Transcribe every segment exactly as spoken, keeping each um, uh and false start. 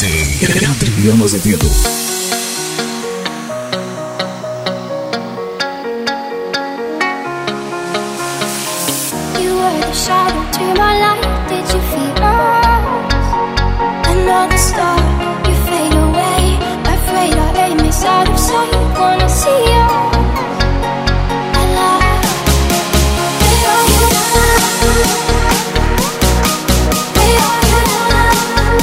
D J Adriano Azevedo. You were the shadow to my light. Did you feel us? Another star, you fade away. Afraid our aim is out of sight. Wanna see us alive. Where are you now? Where are you now?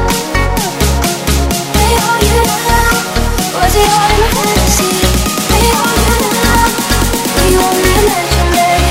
Where are you now? Was it all in a fantasy? Where are you now? Were you only imaginary?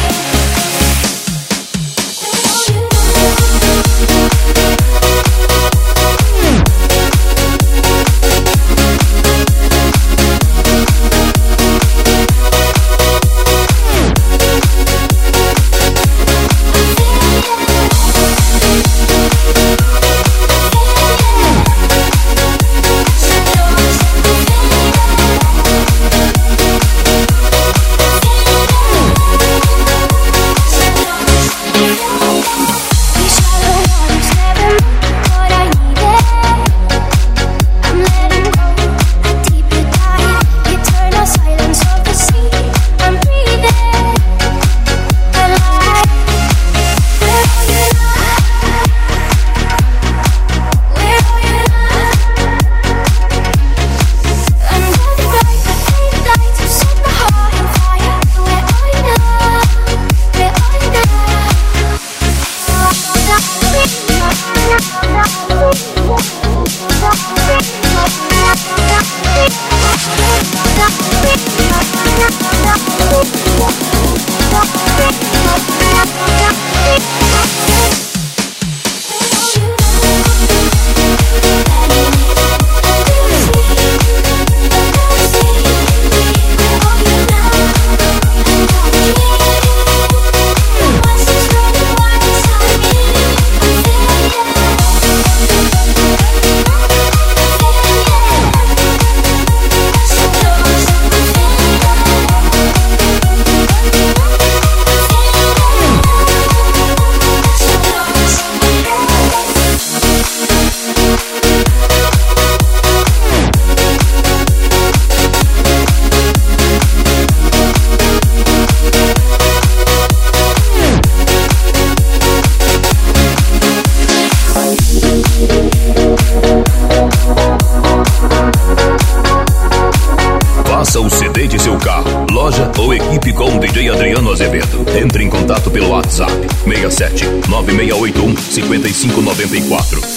O C D de seu carro, loja ou equipe com D J Adriano Azevedo. Entre em contato pelo WhatsApp seis sete nove seis oito um cinco cinco nove quatro.